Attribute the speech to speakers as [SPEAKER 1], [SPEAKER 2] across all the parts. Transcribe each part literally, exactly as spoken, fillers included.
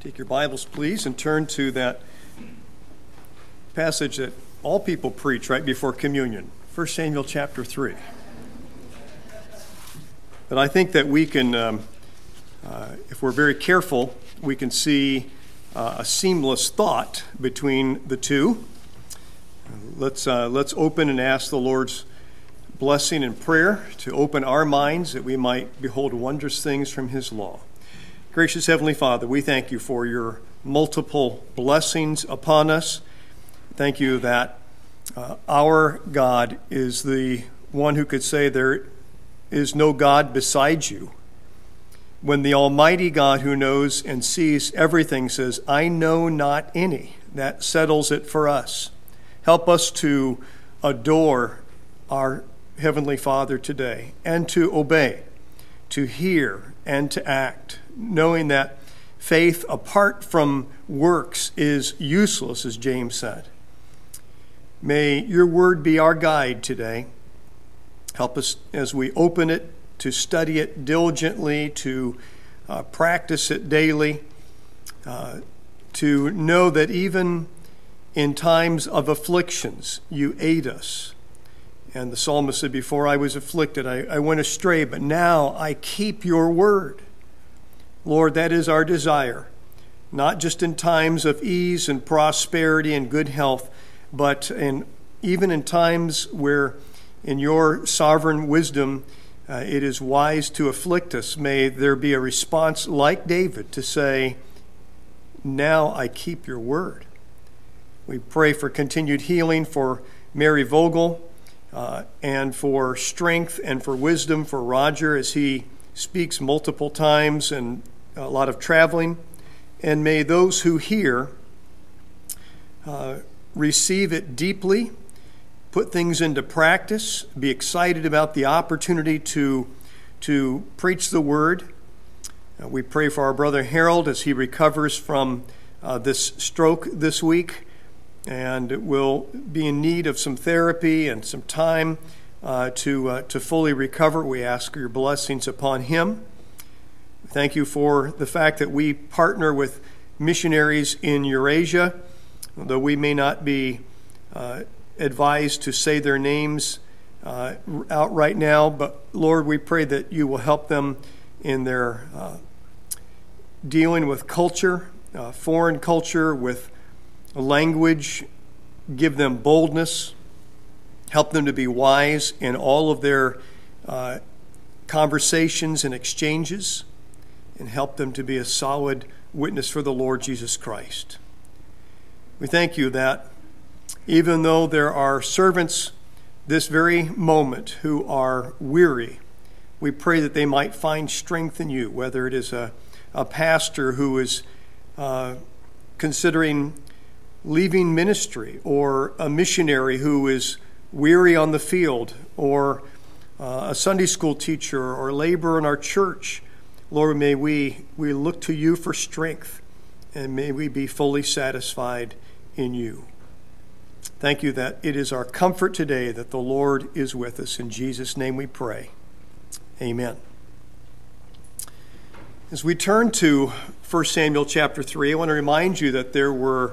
[SPEAKER 1] Take your Bibles, please, and turn to that passage that all people preach right before communion, First Samuel chapter three. But I think that we can, um, uh, if we're very careful, we can see uh, a seamless thought between the two. Let's uh, let's open and ask the Lord's blessing and prayer to open our minds that we might behold wondrous things from His law. Gracious Heavenly Father, we thank you for your multiple blessings upon us. Thank you that uh, our God is the one who could say there is no God besides you. When the Almighty God who knows and sees everything says, I know not any, that settles it for us. Help us to adore our Heavenly Father today and to obey, to hear and to act, knowing that faith apart from works is useless, as James said. May your word be our guide today. Help us as we open it to study it diligently, to uh, practice it daily, uh, to know that even in times of afflictions, you aid us. And the psalmist said, before I was afflicted, I, I went astray, but now I keep your word. Lord, that is our desire, not just in times of ease and prosperity and good health, but in, even in times where in your sovereign wisdom uh, it is wise to afflict us. May there be a response like David to say, now I keep your word. We pray for continued healing for Mary Vogel, Uh, and for strength and for wisdom for Roger as he speaks multiple times and a lot of traveling. And may those who hear uh, receive it deeply, put things into practice, be excited about the opportunity to, to preach the word. Uh, we pray for our brother Harold as he recovers from uh, this stroke this week, and will be in need of some therapy and some time uh, to uh, to fully recover. We ask your blessings upon him. Thank you for the fact that we partner with missionaries in Eurasia, although we may not be uh, advised to say their names uh, out right now. But Lord, we pray that you will help them in their uh, dealing with culture, uh, foreign culture, with language, give them boldness, help them to be wise in all of their uh, conversations and exchanges, and help them to be a solid witness for the Lord Jesus Christ. We thank you that even though there are servants this very moment who are weary, we pray that they might find strength in you, whether it is a, a pastor who is uh, considering leaving ministry, or a missionary who is weary on the field, or uh, a Sunday school teacher, or laborer in our church. Lord, may we, we look to you for strength, and may we be fully satisfied in you. Thank you that it is our comfort today that the Lord is with us. In Jesus' name we pray. Amen. As we turn to First Samuel chapter three, I want to remind you that there were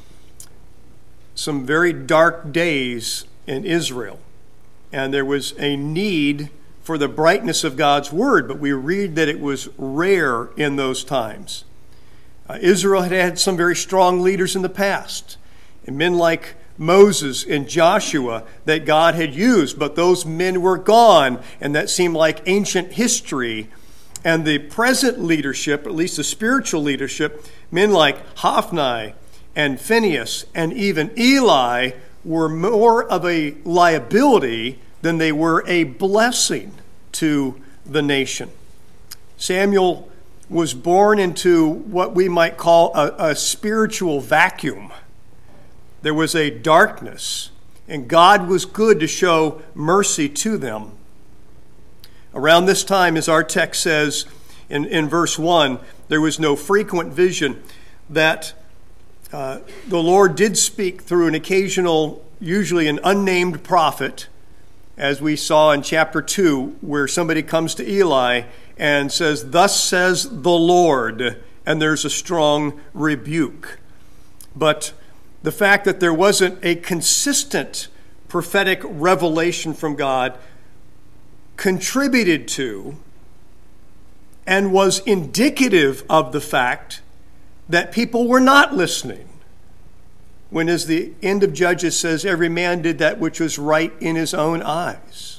[SPEAKER 1] some very dark days in Israel, and there was a need for the brightness of God's word, but we read that it was rare in those times. Uh, Israel had had some very strong leaders in the past, and men like Moses and Joshua that God had used, but those men were gone, and that seemed like ancient history. And the present leadership, at least the spiritual leadership, men like Hophni and Phinehas and even Eli, were more of a liability than they were a blessing to the nation. Samuel was born into what we might call a, a spiritual vacuum. There was a darkness, and God was good to show mercy to them. Around this time, as our text says in, in verse one, there was no frequent vision that Uh, the Lord did speak through an occasional, usually an unnamed prophet, as we saw in chapter two, where somebody comes to Eli and says, thus says the Lord, and there's a strong rebuke. But the fact that there wasn't a consistent prophetic revelation from God contributed to and was indicative of the fact that people were not listening. When, as the end of Judges says, every man did that which was right in his own eyes.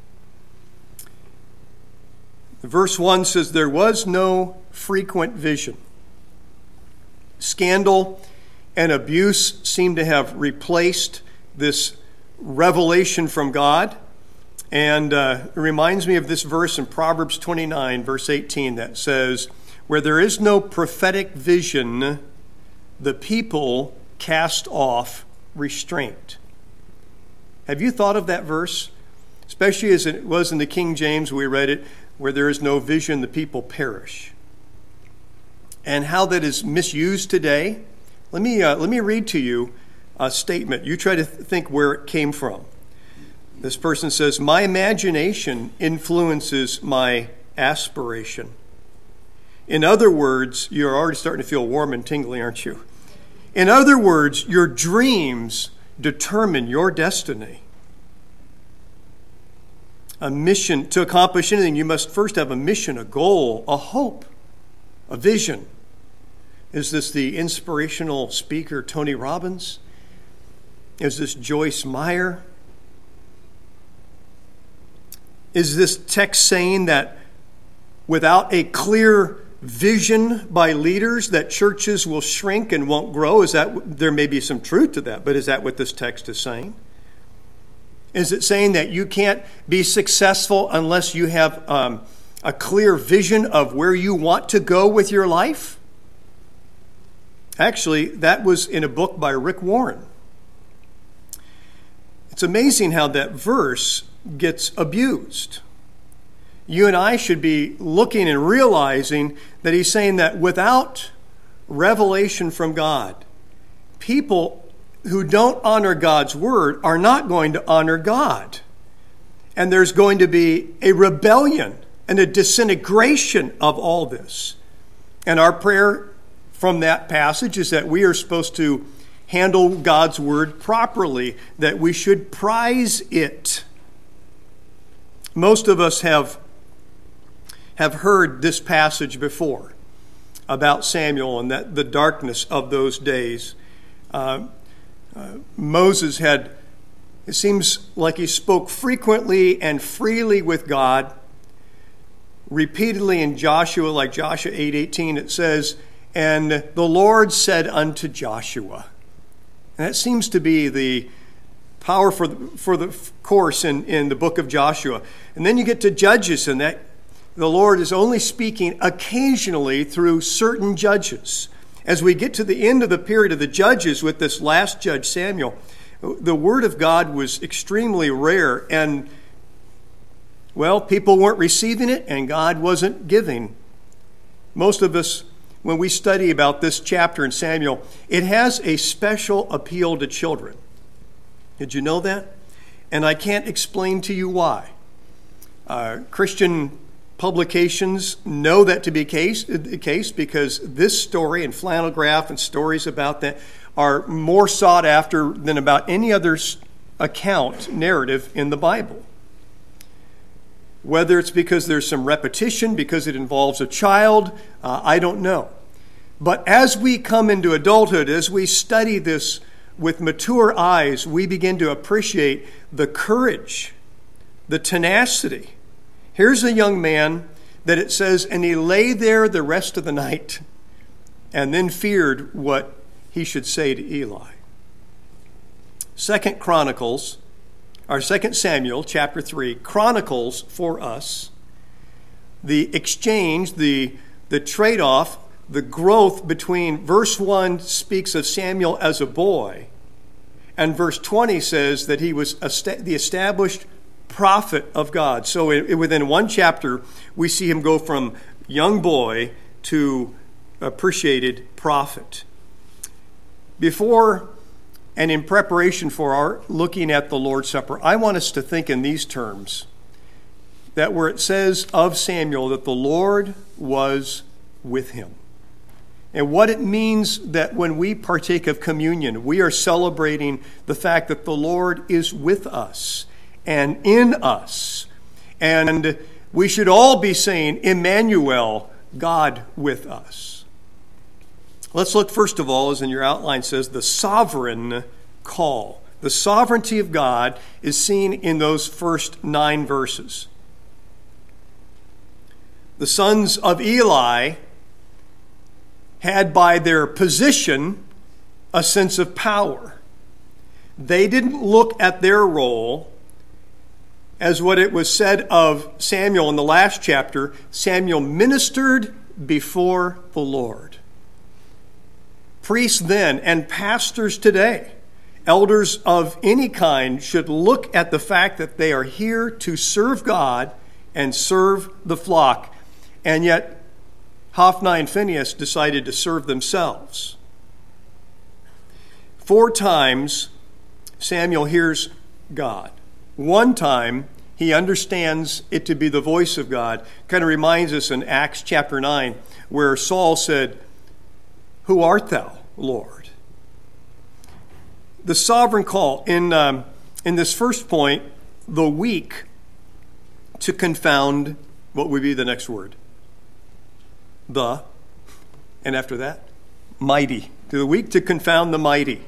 [SPEAKER 1] Verse one says, there was no frequent vision. Scandal and abuse seem to have replaced this revelation from God. And uh, it reminds me of this verse in Proverbs twenty-nine, verse eighteen, that says, where there is no prophetic vision, the people cast off restraint. Have you thought of that verse? Especially as it was in the King James, we read it, where there is no vision, the people perish. And how that is misused today. Let me, uh, let me read to you a statement. You try to th- think where it came from. This person says, my imagination influences my aspiration. In other words, you're already starting to feel warm and tingly, aren't you? In other words, your dreams determine your destiny. A mission, to accomplish anything, you must first have a mission, a goal, a hope, a vision. Is this the inspirational speaker Tony Robbins? Is this Joyce Meyer? Is this text saying that without a clear vision by leaders that churches will shrink and won't grow? Is that, there may be some truth to that, but is that what this text is saying? Is it saying that you can't be successful unless you have um, a clear vision of where you want to go with your life? Actually, that was in a book by Rick Warren. It's amazing how that verse gets abused. You and I should be looking and realizing that he's saying that without revelation from God, people who don't honor God's word are not going to honor God. And there's going to be a rebellion and a disintegration of all this. And our prayer from that passage is that we are supposed to handle God's word properly, that we should prize it. Most of us have have heard this passage before about Samuel and that the darkness of those days. Uh, uh, Moses had, it seems like he spoke frequently and freely with God. Repeatedly in Joshua, like Joshua eight eighteen, it says, and the Lord said unto Joshua. And that seems to be the power for the, for the course in, in the book of Joshua. And then you get to Judges, and that the Lord is only speaking occasionally through certain judges. As we get to the end of the period of the judges with this last judge, Samuel, the word of God was extremely rare, and, well, people weren't receiving it, and God wasn't giving. Most of us, when we study about this chapter in Samuel, it has a special appeal to children. Did you know that? And I can't explain to you why. Uh, Christian publications know that to be case, the case because this story and flannel graph and stories about that are more sought after than about any other account, narrative in the Bible. Whether it's because there's some repetition, because it involves a child, uh, I don't know. But as we come into adulthood, as we study this with mature eyes, we begin to appreciate the courage, the tenacity. Here's a young man that it says, and he lay there the rest of the night and then feared what he should say to Eli. Second Chronicles, or Second Samuel, chapter three, chronicles for us the exchange, the, the trade-off, the growth between verse one speaks of Samuel as a boy, and verse twenty says that he was the established prophet of God. So within one chapter, we see him go from young boy to appreciated prophet. Before and in preparation for our looking at the Lord's Supper, I want us to think in these terms, that where it says of Samuel that the Lord was with him. and what it means that when we partake of communion, we are celebrating the fact that the Lord is with us and in us. And we should all be saying, Emmanuel, God with us. Let's look first of all, as in your outline says, the sovereign call. The sovereignty of God is seen in those first nine verses. The sons of Eli had by their position a sense of power. They didn't look at their role as what it was said of Samuel in the last chapter. Samuel ministered before the Lord. Priests then and pastors today, elders of any kind, should look at the fact that they are here to serve God and serve the flock. And yet, Hophni and Phinehas decided to serve themselves. Four times, Samuel hears God. One time, he understands it to be the voice of God. Kind of reminds us in Acts chapter nine, where Saul said, "Who art thou, Lord?" The sovereign call. In, um, in this first point, the weak to confound, what would be the next word? The, and after that, mighty. To the weak to confound the mighty.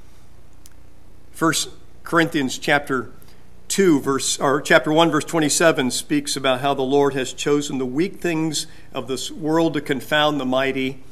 [SPEAKER 1] First Corinthians chapter two, verse or chapter one, verse twenty-seven speaks about how the Lord has chosen the weak things of this world to confound the mighty.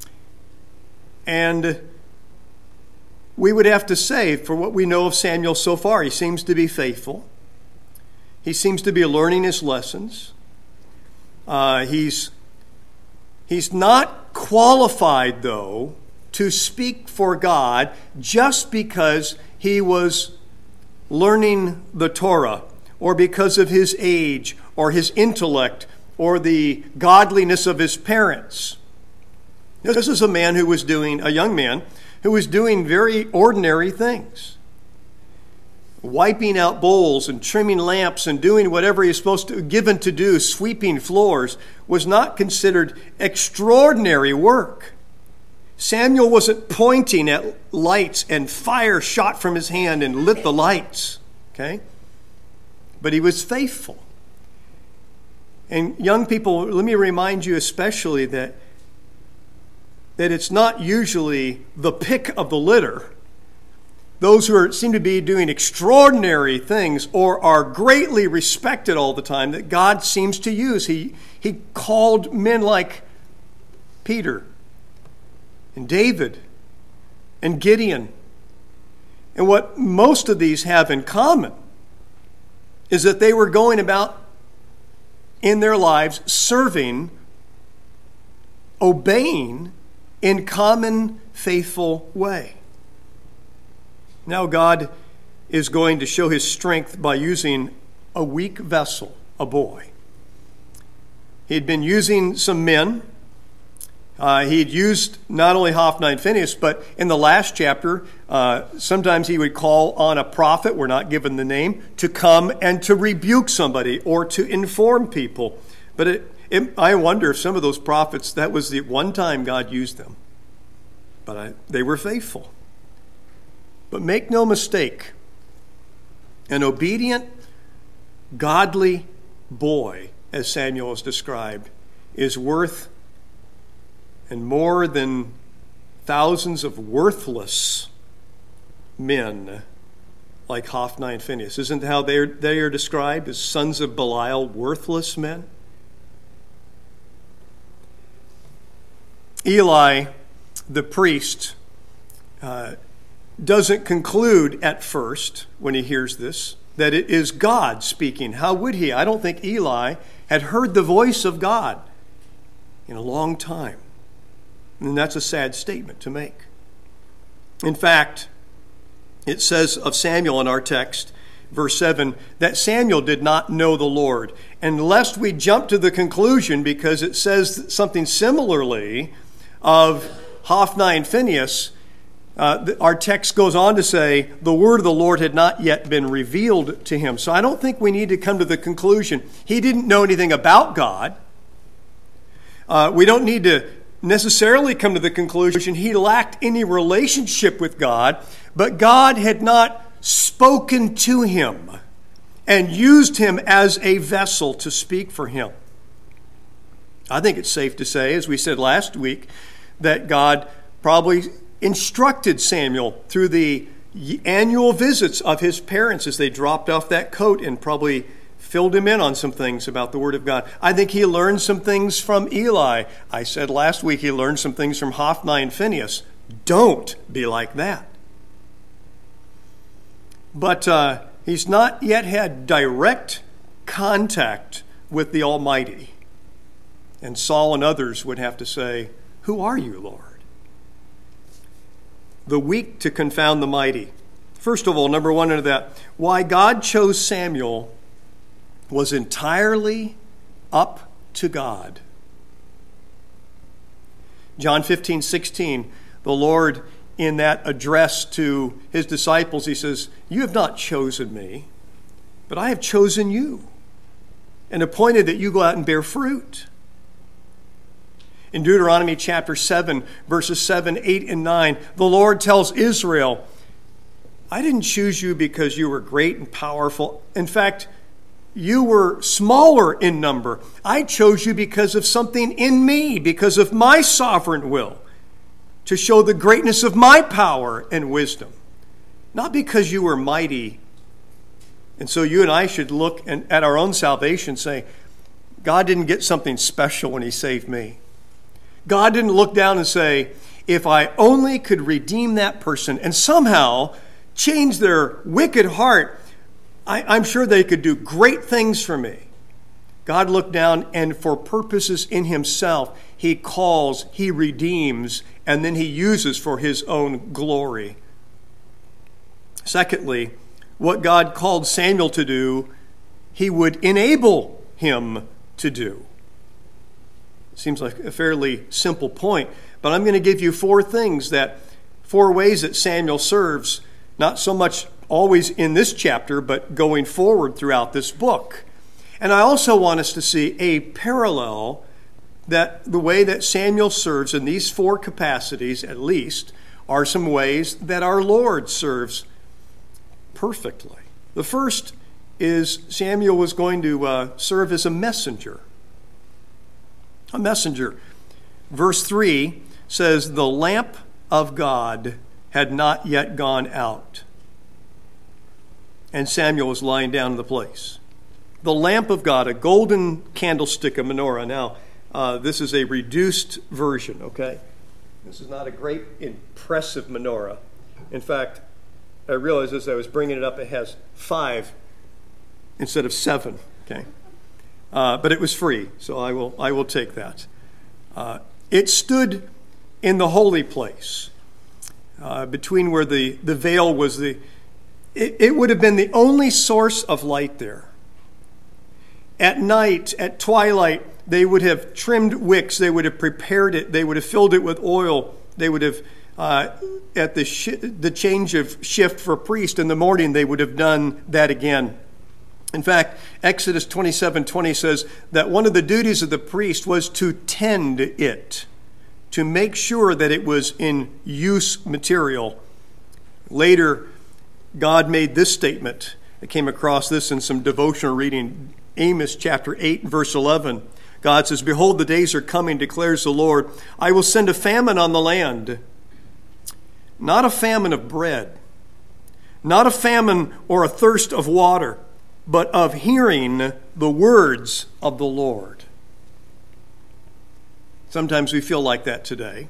[SPEAKER 1] And we would have to say, for what we know of Samuel so far, he seems to be faithful. He seems to be learning his lessons. Uh, he's He's not qualified, though, to speak for God just because he was learning the Torah, or because of his age, or his intellect, or the godliness of his parents. This is a man who was doing, a young man, who was doing very ordinary things. Wiping out bowls and trimming lamps and doing whatever he was supposed to, given to do, sweeping floors, was not considered extraordinary work. Samuel wasn't pointing at lights and fire shot from his hand and lit the lights, okay? But he was faithful. And young people, let me remind you especially that, that it's not usually the pick of the litter. Those who are, seem to be doing extraordinary things or are greatly respected all the time that God seems to use. He, he called men like Peter and David and Gideon. And what most of these have in common is that they were going about in their lives serving, obeying in common faithful way. Now God is going to show his strength by using a weak vessel, a boy. He had been using some men. Uh, he had used not only Hophni and Phinehas, but in the last chapter, uh, sometimes he would call on a prophet, we're not given the name, to come and to rebuke somebody or to inform people. But it, it, I wonder if some of those prophets, that was the one time God used them. But I, they were faithful. But make no mistake, an obedient, godly boy, as Samuel is described, is worth and more than thousands of worthless men like Hophni and Phinehas. Isn't how they are, they are described as sons of Belial, worthless men? Eli, the priest, uh, doesn't conclude at first when he hears this that it is God speaking. How would he? I don't think Eli had heard the voice of God in a long time. And that's a sad statement to make. In fact, it says of Samuel in our text, verse seven, that Samuel did not know the Lord. And lest we jump to the conclusion, because it says something similarly of Hophni and Phinehas, Uh, our text goes on to say the word of the Lord had not yet been revealed to him. So I don't think we need to come to the conclusion he didn't know anything about God. Uh, we don't need to necessarily come to the conclusion he lacked any relationship with God, but God had not spoken to him and used him as a vessel to speak for him. I think it's safe to say, as we said last week, that God probably instructed Samuel through the annual visits of his parents as they dropped off that coat and probably filled him in on some things about the Word of God. I think he learned some things from Eli. I said last week he learned some things from Hophni and Phinehas. Don't be like that. But uh, he's not yet had direct contact with the Almighty. And Saul and others would have to say, "Who are you, Lord?" The weak to confound the mighty. First of all, number one under that, why God chose Samuel was entirely up to God. John fifteen, sixteen, the Lord in that address to his disciples, he says, "You have not chosen me, but I have chosen you and appointed that you go out and bear fruit." In Deuteronomy chapter seven, verses seven, eight, and nine, the Lord tells Israel, "I didn't choose you because you were great and powerful. In fact, you were smaller in number. I chose you because of something in me, because of my sovereign will, to show the greatness of my power and wisdom. Not because you were mighty." And so you and I should look at our own salvation and say, God didn't get something special when he saved me. God didn't look down and say, if I only could redeem that person and somehow change their wicked heart, I, I'm sure they could do great things for me. God looked down, and for purposes in himself, he calls, he redeems, and then he uses for his own glory. Secondly, what God called Samuel to do, he would enable him to do. Seems like a fairly simple point, but I'm going to give you four things that, four ways that Samuel serves, not so much always in this chapter, but going forward throughout this book. And I also want us to see a parallel that the way that Samuel serves in these four capacities, at least, are some ways that our Lord serves perfectly. The first is Samuel was going to uh, serve as a messenger. A messenger. Verse three says, "The lamp of God had not yet gone out, and Samuel was lying down in the place." The lamp of God, a golden candlestick, a menorah. Now, uh, this is a reduced version, okay? This is not a great, impressive menorah. In fact, I realized as I was bringing it up, it has five instead of seven, okay? Uh, but it was free, so I will I will take that. Uh, it stood in the holy place, uh, between where the, the veil was. The it, it would have been the only source of light there. At night, at twilight, they would have trimmed wicks. They would have prepared it. They would have filled it with oil. They would have, uh, at the sh- the change of shift for priest in the morning, they would have done that again. In fact, Exodus twenty-seven twenty says that one of the duties of the priest was to tend it, to make sure that it was in use material. Later, God made this statement. I came across this in some devotional reading. Amos chapter eight, verse eleven. God says, "Behold, the days are coming, declares the Lord. I will send a famine on the land, not a famine of bread, not a famine or a thirst of water, but of hearing the words of the Lord." Sometimes we feel like that today.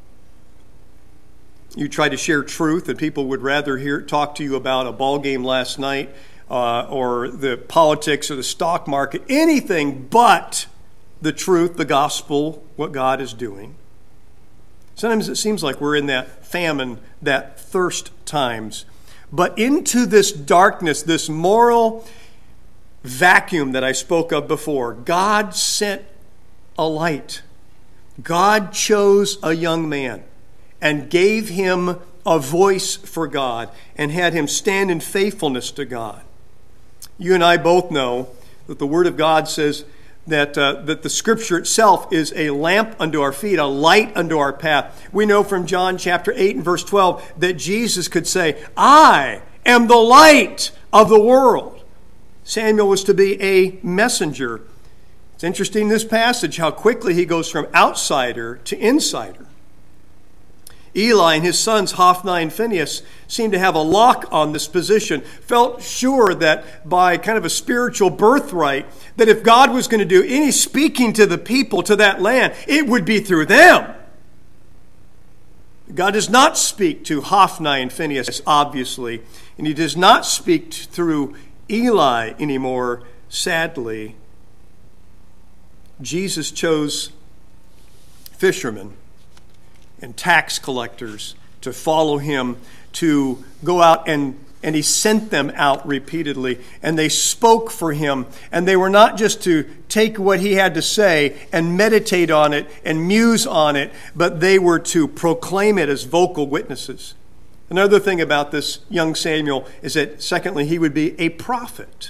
[SPEAKER 1] You try to share truth, and people would rather hear talk to you about a ball game last night, uh, or the politics or the stock market, anything but the truth, the gospel, what God is doing. Sometimes it seems like we're in that famine, that thirst times. But into this darkness, this moral vacuum that I spoke of before, God sent a light. God chose a young man and gave him a voice for God and had him stand in faithfulness to God. You and I both know that the Word of God says that uh, that the Scripture itself is a lamp unto our feet, a light unto our path. We know from John chapter eight and verse twelve that Jesus could say, I am the light of the world. Samuel was to be a messenger. It's interesting in this passage how quickly he goes from outsider to insider. Eli and his sons, Hophni and Phinehas, seemed to have a lock on this position, felt sure that by kind of a spiritual birthright, that if God was going to do any speaking to the people, to that land, it would be through them. God does not speak to Hophni and Phinehas, obviously, and he does not speak through Eli anymore, sadly. Jesus chose fishermen and tax collectors to follow him, to go out, and, and he sent them out repeatedly, and they spoke for him, and they were not just to take what he had to say and meditate on it and muse on it, but they were to proclaim it as vocal witnesses. Another thing about this young Samuel is that, secondly, he would be a prophet.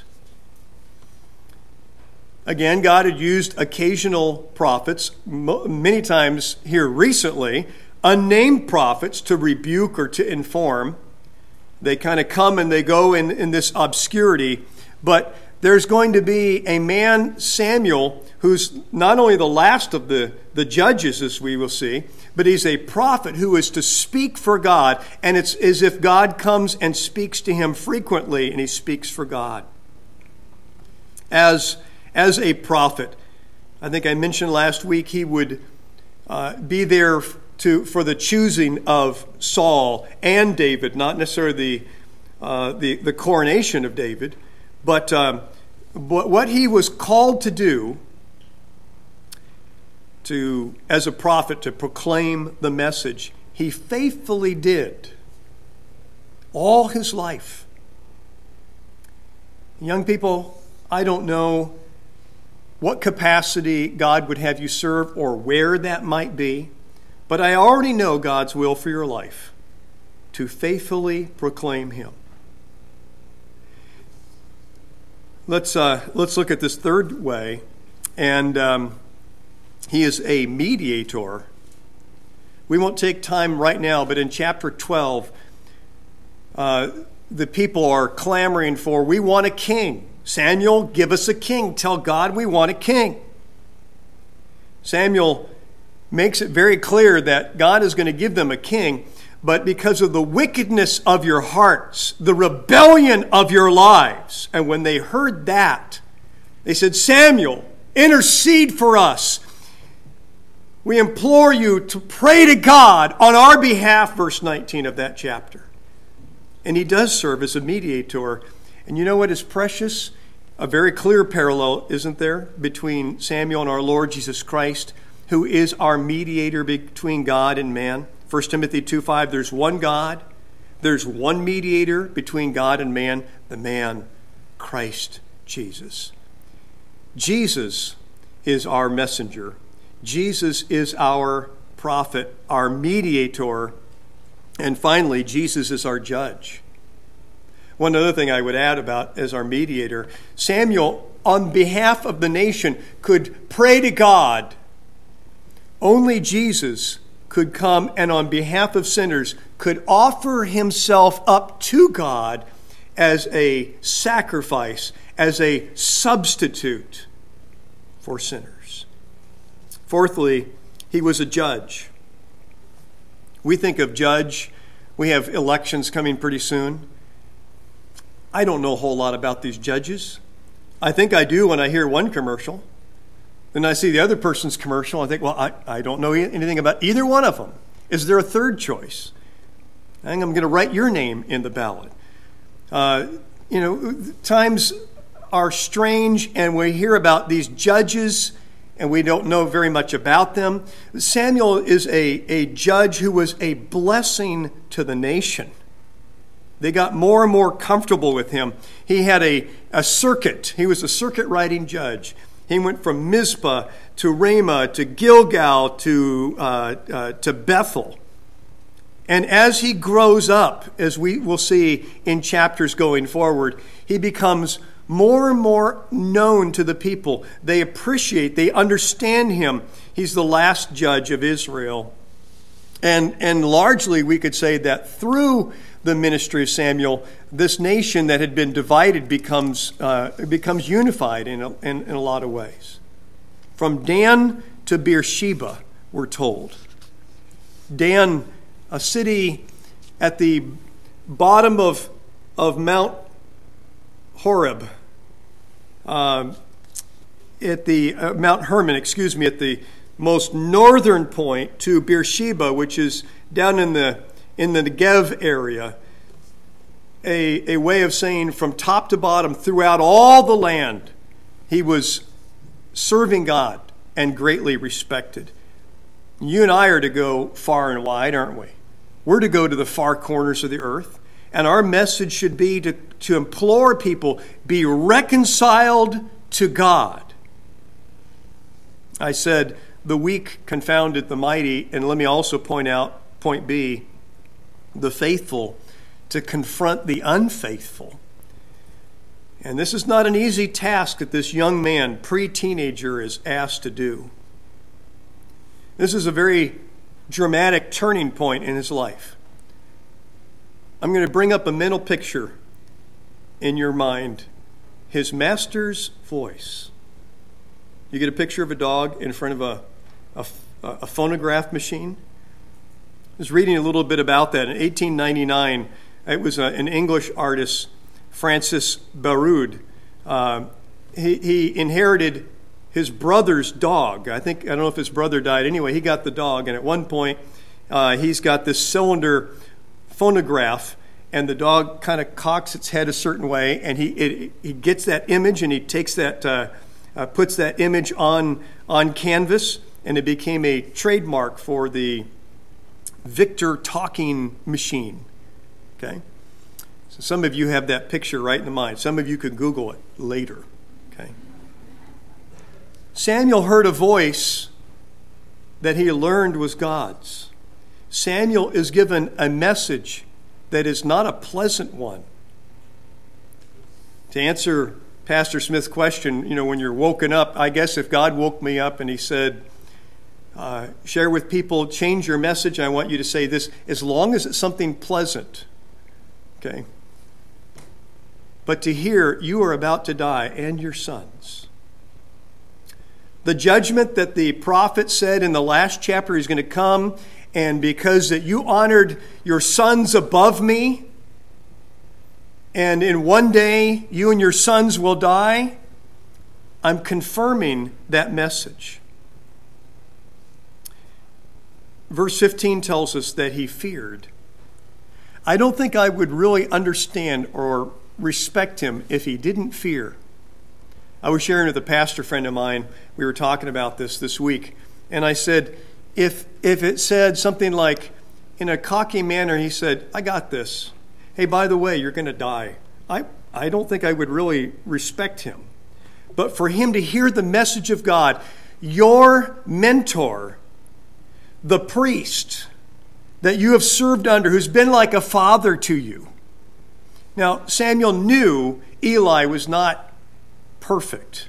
[SPEAKER 1] Again, God had used occasional prophets, many times here recently, unnamed prophets to rebuke or to inform. They kind of come and they go in, in this obscurity. But there's going to be a man, Samuel, who's not only the last of the, the judges, as we will see, but he's a prophet who is to speak for God. And it's as if God comes and speaks to him frequently, and he speaks for God. As As a prophet, I think I mentioned last week, he would uh, be there to for the choosing of Saul and David, not necessarily the uh, the, the coronation of David, but, um, but what he was called to do, to as a prophet, to proclaim the message, he faithfully did all his life. Young people, I don't know what capacity God would have you serve or where that might be, but I already know God's will for your life, to faithfully proclaim him. Let's uh, let's look at this third way, and um, he is a mediator. We won't take time right now, but in chapter twelve, uh, the people are clamoring for, we want a king. Samuel, give us a king. Tell God we want a king. Samuel makes it very clear that God is going to give them a king, but because of the wickedness of your hearts, the rebellion of your lives. And when they heard that, they said, Samuel, intercede for us. We implore you to pray to God on our behalf, verse nineteen of that chapter. And he does serve as a mediator. And you know what is precious? A very clear parallel, isn't there, between Samuel and our Lord Jesus Christ, who is our mediator between God and man. First Timothy two five, there's one God, there's one mediator between God and man, the man, Christ Jesus. Jesus is our messenger. Jesus is our prophet, our mediator. And finally, Jesus is our judge. One other thing I would add about as our mediator, Samuel, on behalf of the nation, could pray to God. Only Jesus could come and on behalf of sinners could offer himself up to God as a sacrifice, as a substitute for sinners. Fourthly, he was a judge. We think of judge, we have elections coming pretty soon. I don't know a whole lot about these judges. I think I do when I hear one commercial. Then I see the other person's commercial. I think, well, I, I don't know anything about either one of them. Is there a third choice? I think I'm going to write your name in the ballot. Uh, you know, times are strange, and we hear about these judges, and we don't know very much about them. Samuel is a, a judge who was a blessing to the nation. They got more and more comfortable with him. He had a, a circuit. He was a circuit riding judge. He went from Mizpah to Ramah to Gilgal to, uh, uh, to Bethel. And as he grows up, as we will see in chapters going forward, he becomes more and more known to the people. They appreciate, they understand him. He's the last judge of Israel. And, and largely we could say that through the ministry of Samuel, this nation that had been divided becomes, uh, becomes unified in a, in, in a lot of ways. From Dan to Beersheba, we're told. Dan, a city at the bottom of, of Mount Horeb, uh, at the uh, Mount Hermon, excuse me, at the most northern point, to Beersheba, which is down in the in the Negev area, a, a way of saying from top to bottom throughout all the land, he was serving God and greatly respected. You and I are to go far and wide, aren't we? We're to go to the far corners of the earth, and our message should be to, to implore people, be reconciled to God. I said, the weak confounded the mighty, and let me also point out, point B, the faithful to confront the unfaithful. And this is not an easy task that this young man, pre-teenager, is asked to do. This is a very dramatic turning point in his life. I'm going to bring up a mental picture in your mind. His master's voice. You get a picture of a dog in front of a, a, a phonograph machine. I was reading a little bit about that. In eighteen ninety-nine, it was a, an English artist, Francis Baroud. Uh, he, he inherited his brother's dog. I think, I don't know if his brother died. Anyway, he got the dog, and at one point, uh, he's got this cylinder phonograph, and the dog kind of cocks its head a certain way, and he it, he gets that image, and he takes that, uh, uh, puts that image on on canvas, and it became a trademark for the Victor talking machine. Okay, so some of you have that picture right in the mind. Some of you could Google it later. Okay. Samuel heard a voice that he learned was God's. Samuel is given a message that is not a pleasant one. To answer Pastor Smith's question, you know, when you're woken up, I guess if God woke me up and he said, uh, share with people, change your message, I want you to say this, as long as it's something pleasant. Okay? But to hear, you are about to die, and your sons. The judgment that the prophet said in the last chapter is going to come, and because that you honored your sons above me, and in one day you and your sons will die, I'm confirming that message. Verse fifteen tells us that he feared. I don't think I would really understand or respect him if he didn't fear. I was sharing with a pastor friend of mine, we were talking about this this week, and I said, if if it said something like, in a cocky manner, he said, I got this. Hey, by the way, you're going to die. I, I don't think I would really respect him. But for him to hear the message of God, your mentor, the priest that you have served under, who's been like a father to you. Now, Samuel knew Eli was not perfect.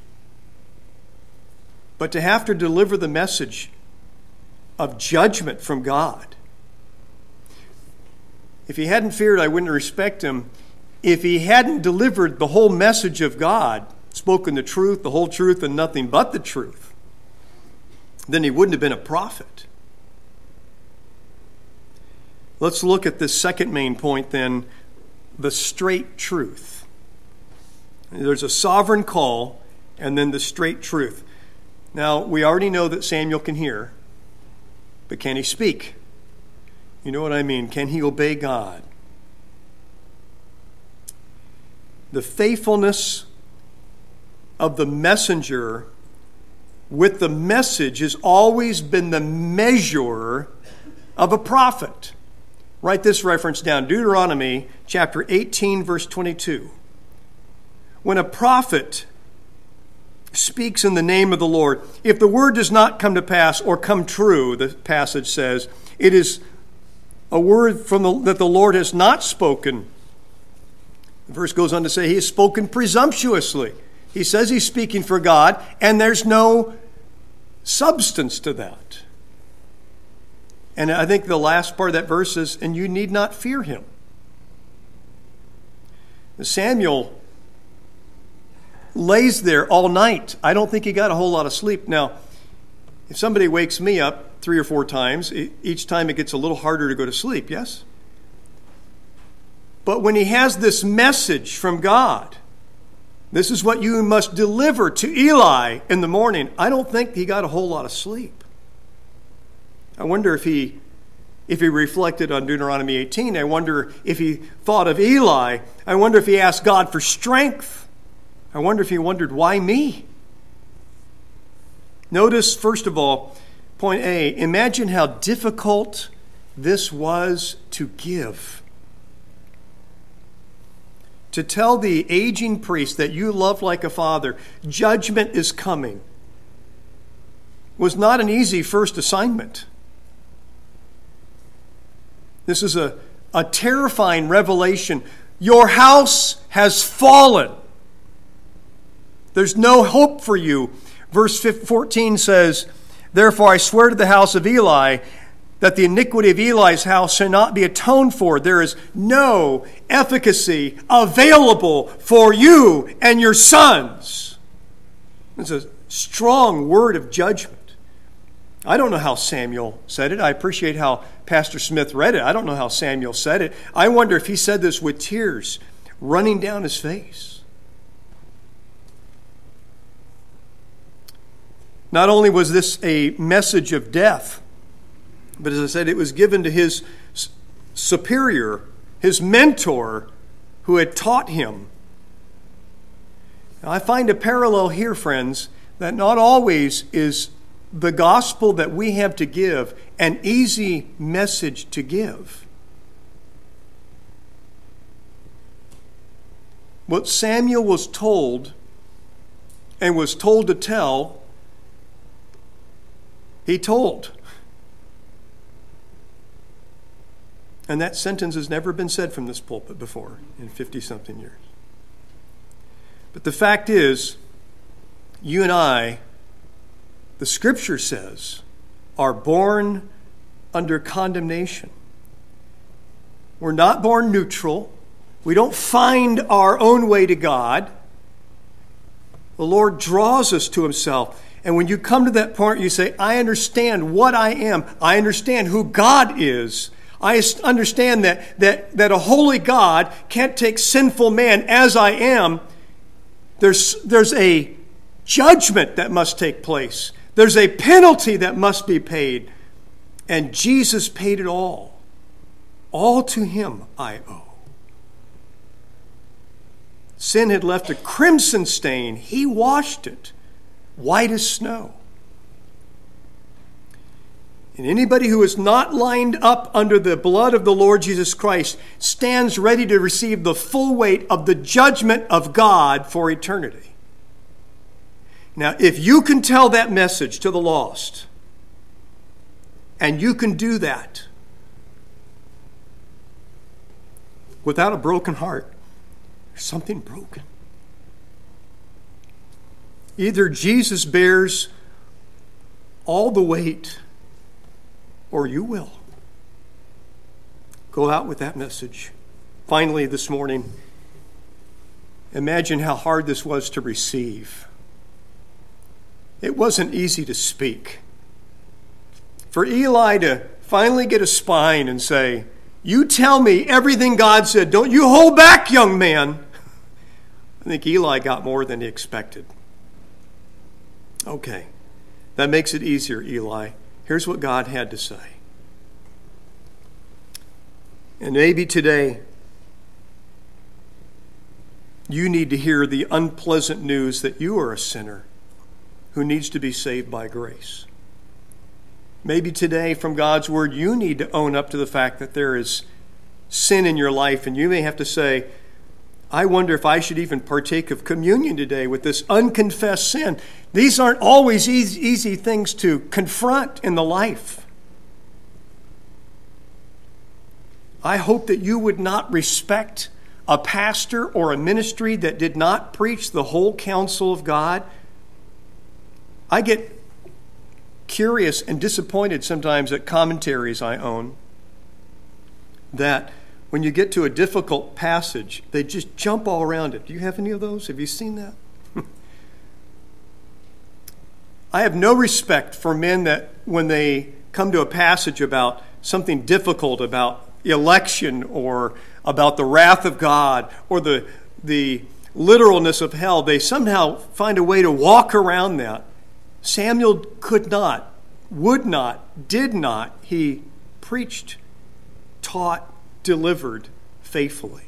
[SPEAKER 1] But to have to deliver the message of judgment from God. If he hadn't feared, I wouldn't respect him. If he hadn't delivered the whole message of God, spoken the truth, the whole truth, and nothing but the truth, then he wouldn't have been a prophet. Let's look at this second main point then, the straight truth. There's a sovereign call and then the straight truth. Now, we already know that Samuel can hear, but can he speak? You know what I mean? Can he obey God? The faithfulness of the messenger with the message has always been the measure of a prophet. Write this reference down, Deuteronomy chapter eighteen, verse twenty-two. When a prophet speaks in the name of the Lord, if the word does not come to pass or come true, the passage says, it is a word from the, that the Lord has not spoken The verse goes on to say he has spoken presumptuously. He says he's speaking for God, and there's no substance to that. And I think the last part of that verse is, and you need not fear him. Samuel lays there all night. I don't think he got a whole lot of sleep. Now, if somebody wakes me up three or four times, each time it gets a little harder to go to sleep, yes? But when he has this message from God, this is what you must deliver to Eli in the morning, I don't think he got a whole lot of sleep. I wonder if he if he reflected on Deuteronomy eighteen. I wonder if he thought of Eli. I wonder if he asked God for strength. I wonder if he wondered, why me? Notice, first of all, point A, imagine how difficult this was to give. To tell the aging priest that you love like a father, judgment is coming, was not an easy first assignment. This is a, a terrifying revelation. Your house has fallen. There's no hope for you. Verse fourteen says, therefore I swear to the house of Eli that the iniquity of Eli's house shall not be atoned for. There is no efficacy available for you and your sons. It's a strong word of judgment. I don't know how Samuel said it. I appreciate how Pastor Smith read it. I don't know how Samuel said it. I wonder if he said this with tears running down his face. Not only was this a message of death, but as I said, it was given to his superior, his mentor, who had taught him. Now, I find a parallel here, friends, that not always is the gospel that we have to give an easy message to give. What Samuel was told and was told to tell, he told. And that sentence has never been said from this pulpit before in fifty-something years. But the fact is, you and I, the Scripture says, are born under condemnation. We're not born neutral. We don't find our own way to God. The Lord draws us to himself. And when you come to that point, you say, I understand what I am. I understand who God is. I understand that, that, that a holy God can't take sinful man as I am. There's, there's a judgment that must take place. There's a penalty that must be paid. And Jesus paid it all. All to him I owe. Sin had left a crimson stain. He washed it, white as snow. And anybody who is not lined up under the blood of the Lord Jesus Christ stands ready to receive the full weight of the judgment of God for eternity. Now, if you can tell that message to the lost, and you can do that without a broken heart, there's something broken. Either Jesus bears all the weight, or you will. Go out with that message. Finally, this morning, imagine how hard this was to receive. It wasn't easy to speak. For Eli to finally get a spine and say, you tell me everything God said. Don't you hold back, young man. I think Eli got more than he expected. Okay, that makes it easier, Eli. Here's what God had to say. And maybe today you need to hear the unpleasant news that you are a sinner who needs to be saved by grace. Maybe today from God's word you need to own up to the fact that there is sin in your life, and you may have to say, I wonder if I should even partake of communion today with this unconfessed sin. These aren't always easy, easy things to confront in the life. I hope that you would not respect a pastor or a ministry that did not preach the whole counsel of God? I get curious and disappointed sometimes at commentaries I own that when you get to a difficult passage, they just jump all around it. Do you have any of those? Have you seen that? I have no respect for men that when they come to a passage about something difficult, about election or about the wrath of God or the, the literalness of hell, they somehow find a way to walk around that. Samuel could not, would not, did not. He preached, taught, delivered faithfully.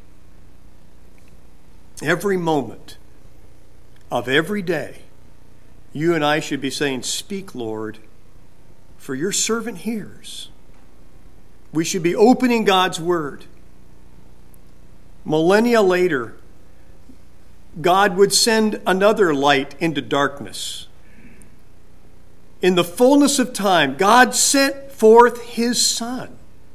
[SPEAKER 1] Every moment of every day, you and I should be saying, "Speak, Lord, for your servant hears." We should be opening God's word. Millennia later, God would send another light into darkness. In the fullness of time, God sent forth his Son.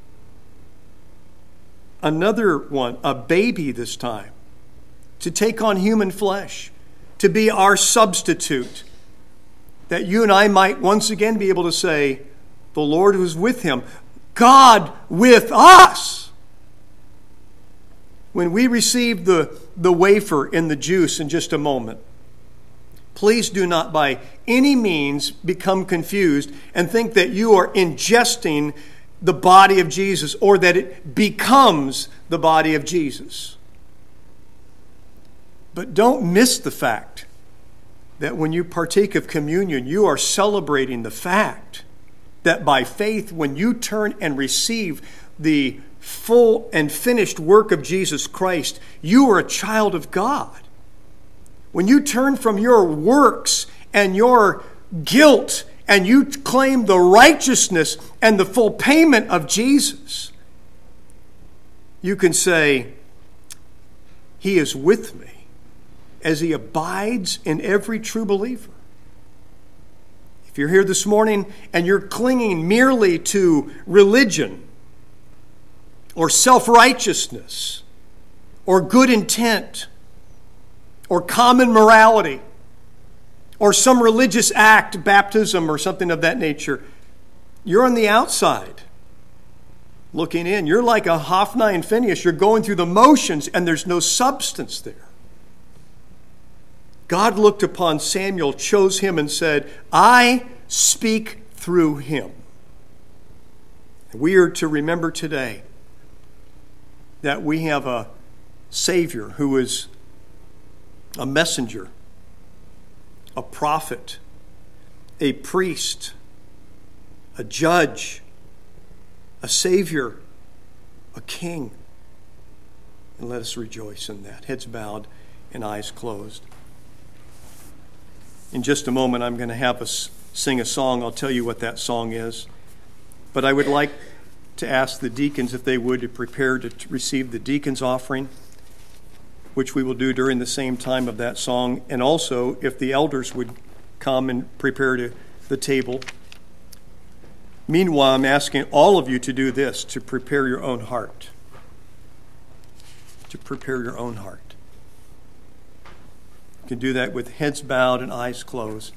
[SPEAKER 1] Another one, a baby this time, to take on human flesh, to be our substitute, that you and I might once again be able to say, "The Lord was with him." God with us. When we receive the, the wafer and the juice in just a moment, please do not by any means become confused and think that you are ingesting the body of Jesus or that it becomes the body of Jesus. But don't miss the fact that when you partake of communion, you are celebrating the fact that by faith, when you turn and receive the full and finished work of Jesus Christ, you are a child of God. When you turn from your works and your guilt and you claim the righteousness and the full payment of Jesus, you can say, "He is with me as he abides in every true believer." If you're here this morning and you're clinging merely to religion or self-righteousness or good intent or common morality or some religious act, baptism or something of that nature, you're on the outside looking in. You're like a Hophni and Phinehas. You're going through the motions and there's no substance there. God looked upon Samuel, chose him, and said, "I speak through him." We are to remember today that we have a Savior who is a messenger, a prophet, a priest, a judge, a Savior, a king. And let us rejoice in that. Heads bowed and eyes closed. In just a moment, I'm going to have us sing a song. I'll tell you what that song is. But I would like to ask the deacons, if they would, to prepare to receive the deacon's offering, which we will do during the same time of that song. And also, if the elders would come and prepare to the table. Meanwhile, I'm asking all of you to do this, to prepare your own heart. To prepare your own heart. You can do that with heads bowed and eyes closed.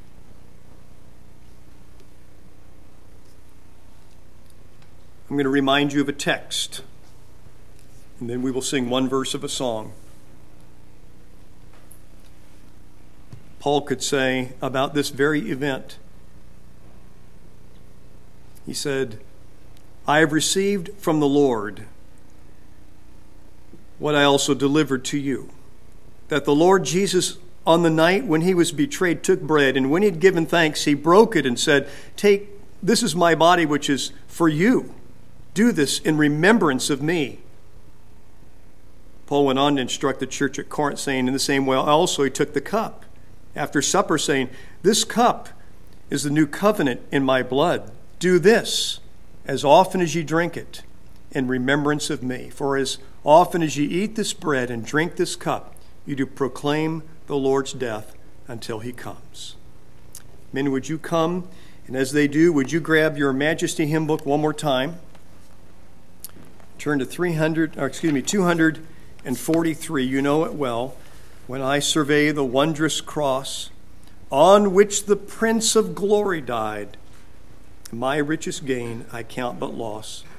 [SPEAKER 1] I'm going to remind you of a text, and then we will sing one verse of a song. Paul could say about this very event, he said, "I have received from the Lord what I also delivered to you, that the Lord Jesus, on the night when he was betrayed, took bread, and when he had given thanks, he broke it and said, 'Take, this is my body, which is for you. Do this in remembrance of me.'" Paul went on to instruct the church at Corinth, saying, in the same way also he took the cup after supper, saying, "This cup is the new covenant in my blood. Do this as often as ye drink it in remembrance of me. For as often as ye eat this bread and drink this cup, you do proclaim the Lord's death until he comes." Men, would you come? And as they do, would you grab your Majesty hymn book one more time? Turn to three hundred, or excuse me, two hundred and forty-three, you know it well, when I survey the wondrous cross on which the Prince of Glory died, my richest gain I count but loss,